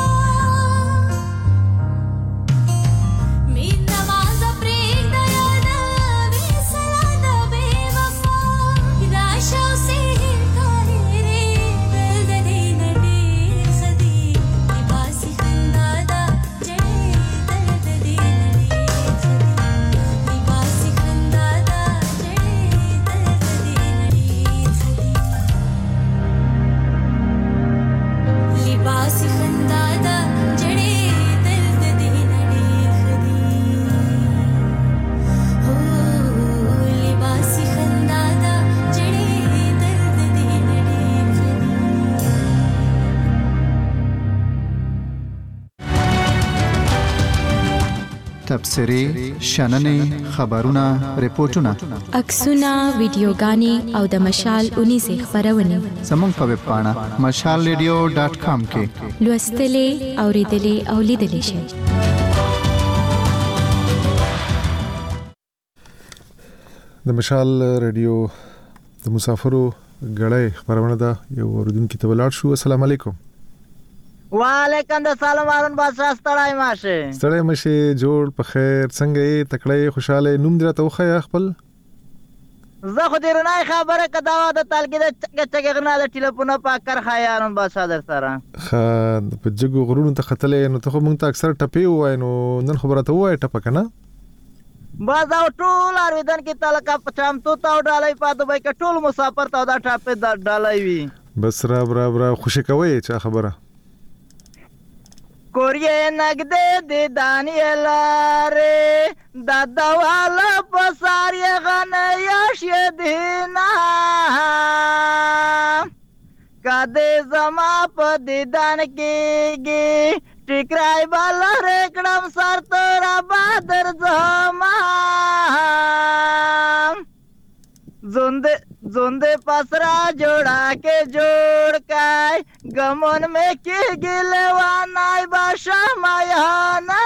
मी नवाज प्रीत याद वेसला दा बेवफा राशा से हिलकारे रे दिल दे नडी खदी लिबासी खंदादा जड़े दिल दे नडी खदी लिबासी खंदादा जड़े दिल दे नडी खदी लिबासी खंदादा जड़े दिल दे नडी खदी हो लिबासी खंदादा जड़े दिल दे नडी खदी تبصرې شننې خبرونه ریپورتونه عکسونه ویډیوګانې او د مشال اونیزه خبرونه زموږ په ویب پاڼه مشال ریډیو ډاټ کام کې لوستلې اوریدلې او لیدلې شئ. د مشال ریډیو د مسافرو غړې خبرونه ده یو اوریدونکو ته ولاړ شو. السلام علیکم. وعلیکم السلام هارون بادشاہ ستړی ماشه ستړی مشه جوړ په خیر څنګه یې تکړه خوشاله نوم درته وخی خپل زه خو دې رنای خبره کدا د تلګي د چګغنا د ټلیفون په کار خیارون بادشاہ در سره خا په جګو غرونو ته خطلې نو ته مونږ ته اکثر ټپی وای نو نن خبره ته وای ټپ کنه باز او ټول ارویدن کې تلکا پچام تو تا ډالای په دوی کې ټول مسافر ته دا ټاپه ډالای وی بس را را را خوشی کوي چا خبره کوریه نګدې د دانیل ره دادا والا پساری غن یاش دینا کده زما په دیدان کېږي ټیکرای بل رکړم سر تر بادر زما زنده زنده پسرا جوڑا کے جوڑ کای گمون میں کی گلوانای باشا مایانا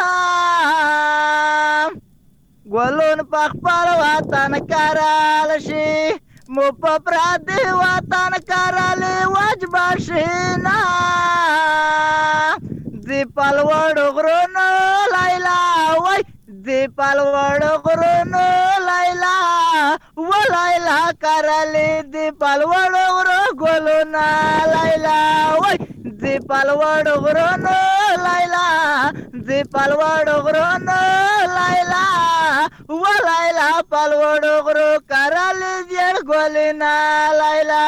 گولون پخپل وطن کرالشی مو پپرادی وطن کرالی وجباشینا زی پلوڑ غرونو لیلا وی زی پلوڑ غرونو لیلا و لیلا کرلی زی پلوڑ غرو گلونا لیلا وی زی پلوڑ غرونو لیلا زی پلوڑ غرونو لیلا و لیلا پلوڑ غرو کرلی زیر گلونا لیلا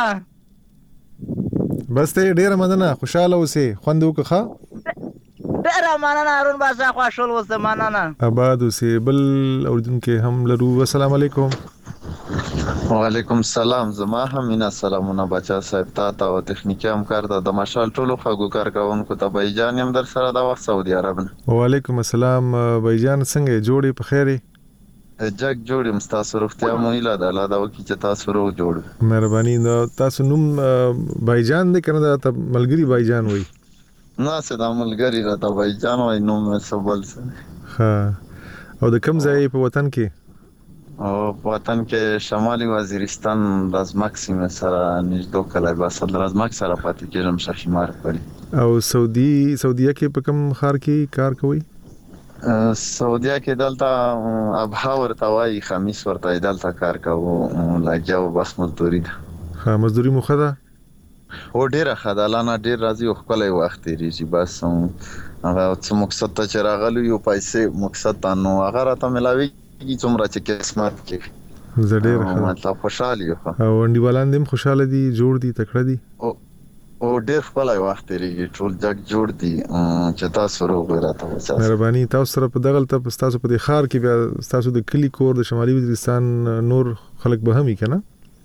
بس ته ډیره مننه خوشاله اوسې خوند وکړه ډیره مننه هارون بادشاہ خوشاله اوسې مننه آباد اوسې بل اوریدونکو هم لرو. السلام علیکم. وعلیکم السلام. زما هم مینا سلامونه بچا صاحب تا ته او تخنیکی همکار د مشال ټولو خواږه کارکونکو ته بایجان هم در سره د وخت سعودي عرب نه. وعلیکم السلام بایجان څنګه جوړې په خیره جګ جوړې مستاسو روغتیا مو اله د الله دا وکي چې تاسو روغ جوړ. مهرباني نو تاسو نوم بایجان دې کنه د ملګری بایجان وای نه څه د ملګری را ته بایجان وای نوم سبل سره. ها او د کوم ځای په وطن کې؟ او په وطن کې شمالي وزیرستان رازمک سیمه سره نږدې کله به صد رازمک سره پاتې کېږم شخیمار پرې. او سعودي سعودیا کې په کوم خار کې کار کوي؟ سعودیا کې دلته ابها ورته وایي خمیس ورته دلته کار کوو لګیاو بس مزدوري ده. ها مزدوري مو خدا او ډیره خدالانه ډیر راځي او خپل وخت لري بس هغه څه مقصد ته چراغلو یو پیسې مقصد ته نو هغه راته ملاوي کی څومره چې قسمت کې زړه مطلب خوشاله یو او انډیوالان دیم خوشاله دي جوړ دي تکړه دي او او ډیر خپل وخت لري ټول جګ جوړ دي چې تاسو روغ راته وځه. مهرباني تاسو سره په دغه ته تاسو په خار کې بیا تاسو د کلی کور د شمالي وزیرستان نور خلک به همي کنه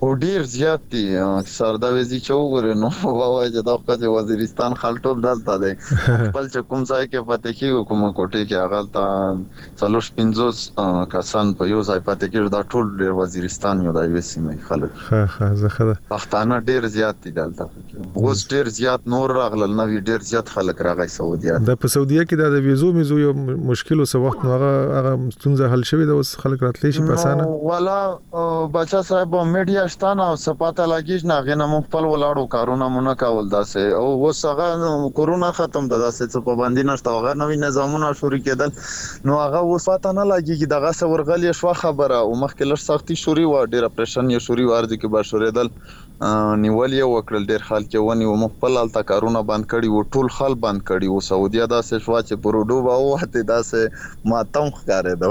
او ډیر زیات دي اکثر دا وزي چوغره نو وای چې دا په وزیرستان خال ټول دلته دی خپل چې کوم ځای کې پاتې کیږي کومه کوټه کې هغه تا څلور پنځوس کسان په یو ځای پاتې کیږي دا ټول ډیر وزیرستان یو دی وسیمه خلک ها ها زه خبر پښتانه ډیر زیات دي دلته اوس ډیر زیات نور راغلل نو ډیر زیات خلک راغی سعودي د په سعودي کې د ویزو میزو یو مشکل او وخت نو هغه هغه ستونزه حل شوه د اوس خلک راتلی شي په اسانه والا بچا صاحب میډیا شتانه او سپاته لاګیش نه غنه مخ خپل ولاړو کارونه مونږ کول داسې او وسغه کورونا ختم ده داسې څه پابندي نشته هغه نوې نظامونه شروع کېدل نو هغه وسپاته نه لاګي دغه سورغلی شو خبره او مخکې لږ سختي شوري و ډیر اپریشن یې شوري ورځ کې به شورېدل نیول یو وکړل ډیر خلک کې ونی او مخ الته کارونه بند کړي او ټول خل بند کړي او سعودي داسې شوا چې پروډو به وته داسې ماتم ښکارې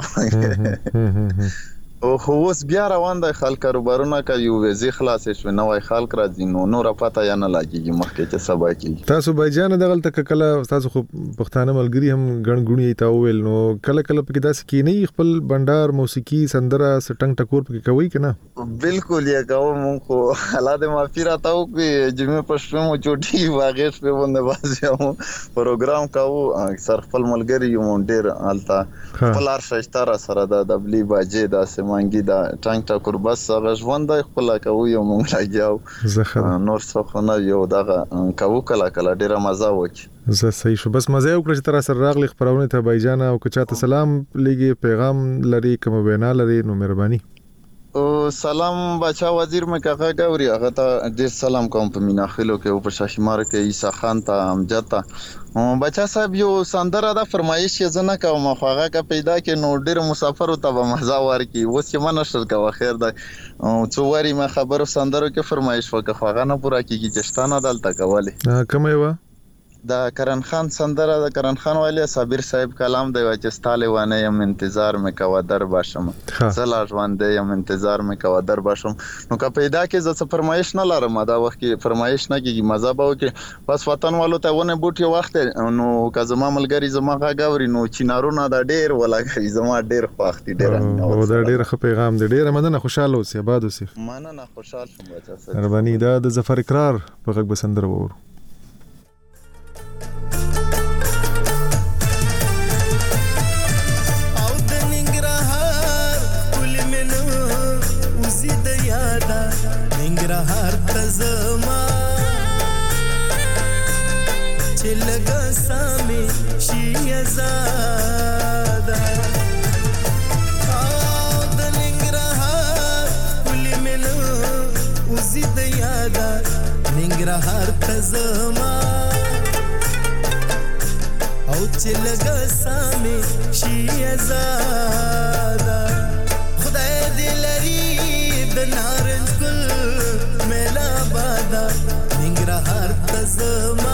ده او خو اوس بیا روان د خلک کاروبارونه کوي او وزي خلاص شو نوای خلک راځي نو نور پته یا نه لګيږي مخکې چې سبا کې تاسو بایجان دغه تک کله تاسو خو پښتانه ملګری هم غنګونی تا ویل نو کله کله پکې داسې کې نه خپل بندر موسیقي سندره سټنګ ټکور پکې کوي کنه بالکل یې کوم مونږ خو حالات معافی راتاو کې جمعه پښتو مو چوټي واغې په باندې بازیو پروګرام کاو اکثر خپل ملګری یو ډیر التا خپل ارشتاره سره د دبلی باجې داسې مانګي دا ټانک ټاکور بس هغه ژوند خپل کوي یو مونږ لاګیاو زه نور څه نه یو دغه کوو کله کله ډیره مزه وکي زه صحیح شو بس مزه وکړه چې تر سره راغلی خبرونه ته بایجان او که چاته سلام لګي پیغام لري کوم وینا لري نو مهرباني او سلام بچا وزیر مې کاغه غوري هغه ته ډیر سلام کوم په مینا خلو کې او په شاشمار کې عیسی خان ته امجد ته بچا صاحب یو سندره دا فرمایش یې زنه کوم خواغه کا پیدا کې نو ډیر مسافر ته به مزه ورکی اوس چې منشر کا خیر ده او څووري ما خبرو سندرو کې فرمایش وکړه خواغه نه پورا کیږي چشتانه دلته کوله کومه و دا کرن خان سندره د کرن خان والی صابر صاحب کلام دی چې ستاله ونه یم انتظار مې کوا در باشم زلا ژوند یم انتظار مې کوا در باشم نو که پیدا کې ز څه فرمایش نه لرم دا وخت کې فرمایش نه کیږي مزه به وکي بس وطن والو ته ونه بوټي وخت نو که زما ملګری زما غاوري نو چینارونه دا ډیر ولاګي زما ډیر خوښتي ډیر او دا ډیر ښه پیغام دی ډیر مننه خوشاله اوسې آباد اوسې مننه خوشاله شوم بچا سره مهرباني دا د ظفر اقرار په غږ بسندر وور هر تزما چې لګا سامي شي زاده او د ننګرهار کلی منو وزید یاده ننګرهار تزما او چې لګا سامي شي زاده خدای دې لري د نارنج ګل ننګرهار تزما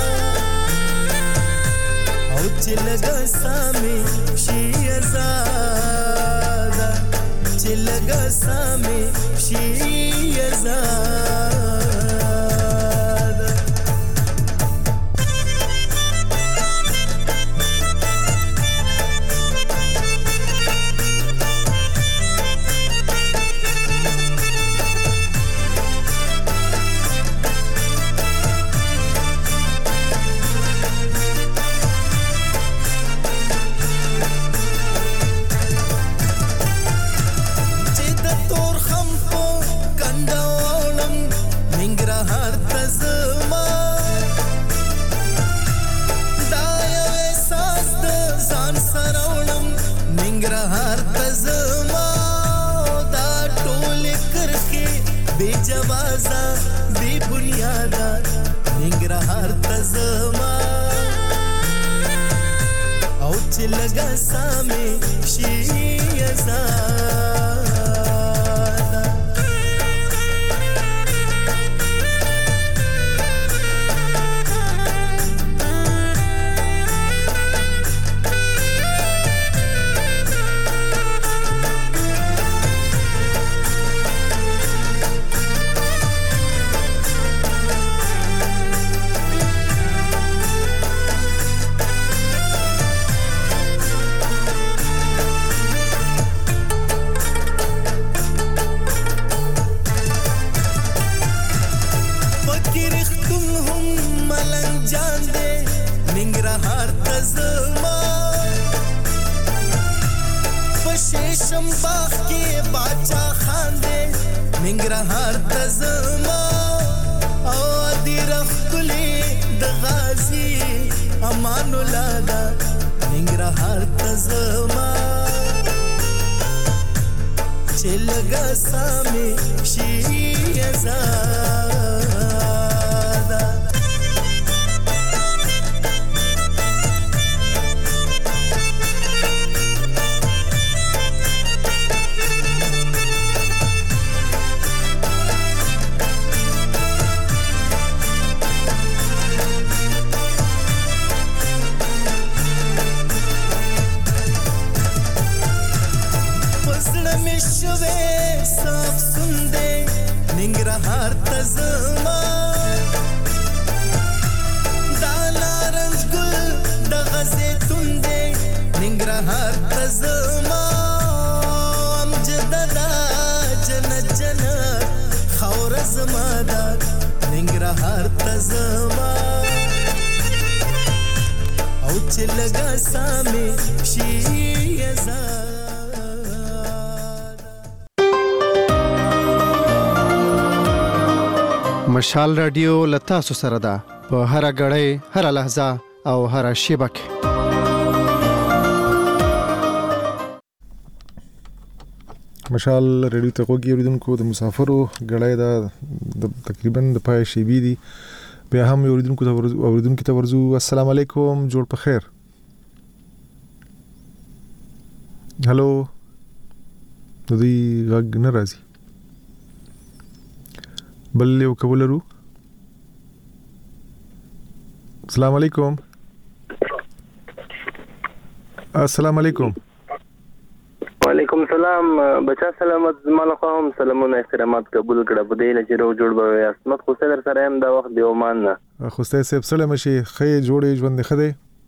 او چې لګا سامي شي زاده چې لګا سامي شي زاده لگا سامي شي زاده تزما پشیشم باغ کې باچا خان دې ننګرهار تزما او دی رخلی د غازی امان الله دا ننګرهار تزما چې لګا سامي شي زادا شوه صاف سنده ننګرهار تزما دا نارنج ګل د غزه تونده ننګرهار تزما امجد دا جن جن خور زما دا ننګرهار تزما او چې لګا سامي شي زا مشال رادیو لتا سو سره ده په هر غړې هر لحظه او هر شیبه کې مشال رادیو ته کوګي اوریدونکو د مسافرو غړې ده تقریبا د پای شیبې دي بیا هم اوریدونکو ته اوریدونکو ته ورزو السلام علیکم جوړ په خیر هالو دوی غږ نه راځي بل یو کولرو السلام علیکم السلام علیکم وعلیکم السلام بچا سلامت زماله قوم سلامونه احترامات قبول کړه په دې لچې رو جوړ به اسمت خو سره سره هم دا وخت دی ومان نه خو ستاسو سب سلام شي خې جوړې ژوند خده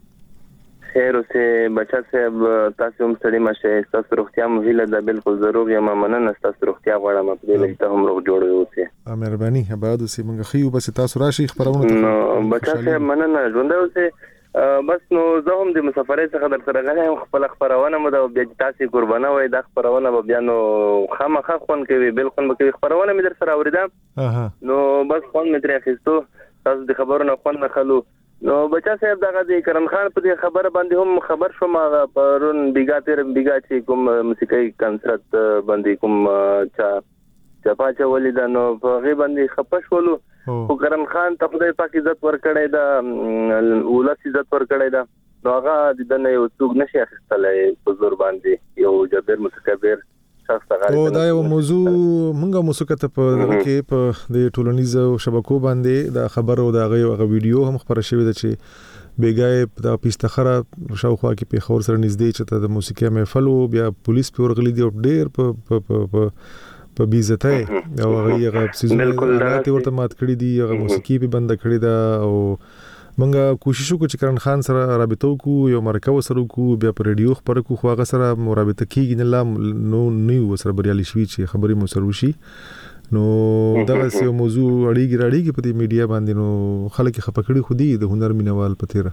خیر اوسه بچا صاحب تاسو هم سړی مشه تاسو روغتیا مو هیله ده بالکل ضرور یم مننه تاسو روغتیا غواړم په دې لچې هم روغ جوړ اوسه مهرباني هباد اوسه مونږ خيو بس تاسو راشي خبرونه نو بچا صاحب مننه ژوند اوسه بس نو زه هم د مسافرۍ څخه در سره غلم خپل خبرونه مو د بیا تاسو قربانه وای د خبرونه به بیا نو خامخا خون کوي بالکل به کوي خبرونه مې در سره اوریدم نو بس خون مې ترې اخیستو تاسو د خبرونه خون نه خلو نو بچا صاحب دغه د کرم خان په دې خبره باندې هم خبر شوم پرون بیګا تیر بیګا چې کوم موسیقي کنسرت باندې کوم چا چپا چولې دا نو په غي باندې خپش ولو او کرم خان ته خدای پاک عزت ورکړی دا ولس عزت ورکړی دا نو هغه د نه یو څوک نشي اخیستلای په زور باندې یو جبر متکبر شخص هغه او دا یو موضوع مونږه موسیقي ته په دغه کې په د ټولنیزو شبکو باندې دا خبر او دا غي ویډیو هم خبره شوې ده چې بیګای د پیستخره شاوخوا کې په خور سره نږدې چې د موسیقي محفل او بیا پولیس په ورغلي دی او ډېر په په په بیزته او هغه سيزونه راته ورته مات کړی دی هغه موسیقي به بند کړی دا او منګه کوشش وکړو چې کرن خان سره رابطه وکړو یو مرکه وسره وکړو بیا په رادیو خبر کو خو هغه سره مرابطه کیږي نه نو نیو سره بریالي شوی چې خبرې مو سره وشي نو دغه یو موضوع اړیږي راړیږي په دې میډیا باندې نو خلک خپکړي خودي د هنر مینوال پتیره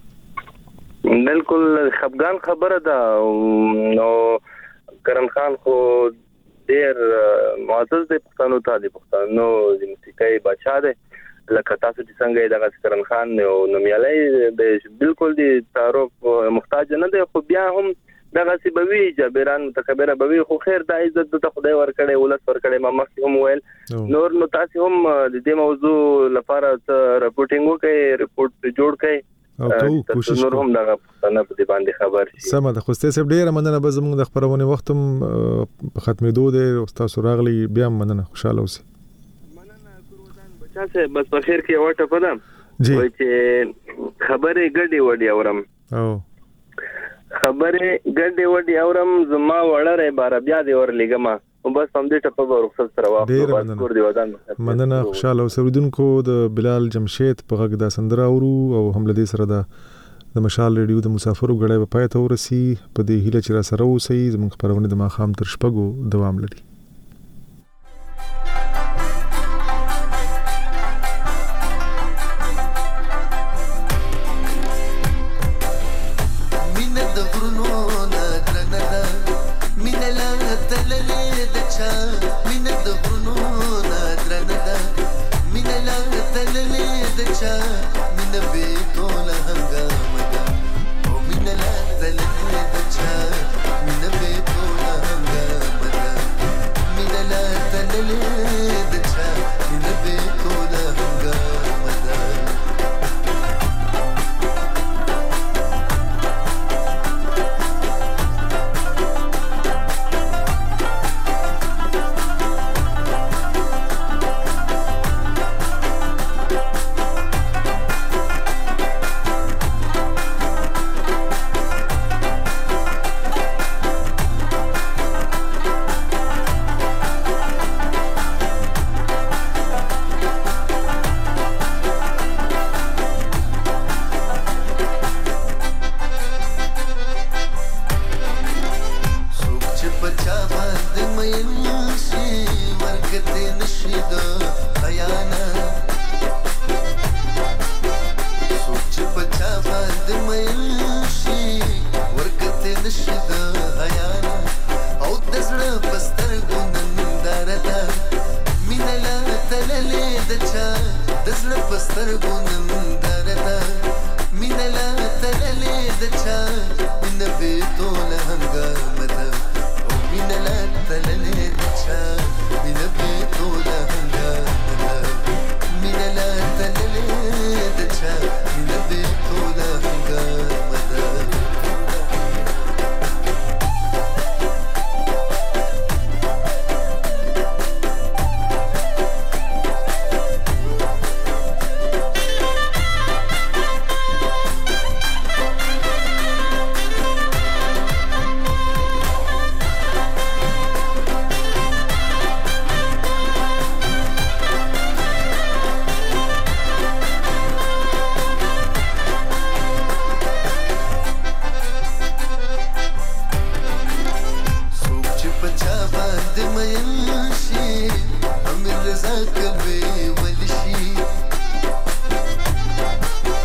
بالکل خفغان خبره ده نو کرن خان خو ډیر معزز دی پښتنو ته دی پښتنو د موسیقي بچا دی لکه تاسو چې څنګه دغه کرن خان نو نومیالي د بالکل دی تعارف محتاج نه دی خو بیا هم دغه سی بوي جبران متکبر بوي خو خیر د عزت د خدای ور کړي ولس ور کړي ما مخ هم ویل نور نو تاسو هم د دې موضوع لپاره رپورټینګ وکړي رپورټ جوړ کړئ او کوشش نور هم دغه نه په دې باندې خبر شي سمه ده خو ستاسو ډیره مننه به زموږ د خبرونه وخت هم په ختمېدو دی او تاسو راغلي بیا مننه خوشاله اوسئ بچا سه بس په خیر کې وټه پدم وای چې خبره ګډي وډي اورم او خبره ګډي وډي اورم زما وړره بار بیا دی ور لګما او بس هم دې ټپه ورخصت سره واخلو بس کور دی ودان مننه خوشاله اوسئ د بلال جمشید په غږ د سندره اورو او هم لدی سره د د مشال ریډیو د مسافرو غړې په پای ته ورسی په دې هیله چې را سره اوسئ زموږ خبرونه د ماخام تر شپږو دوام لري د غرونو نه درنه ده مینه لا تللې د چا مینه د غرونو نه درنه ده مینه لا تللې د چا مینه به ټوله هنګامه ده او مینه لا تللې د چا مینه به ټوله هنګامه ده مینه لا تللې د چا مینه به ټوله هنګامه ده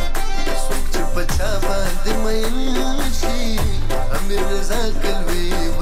Amir Raza kalbi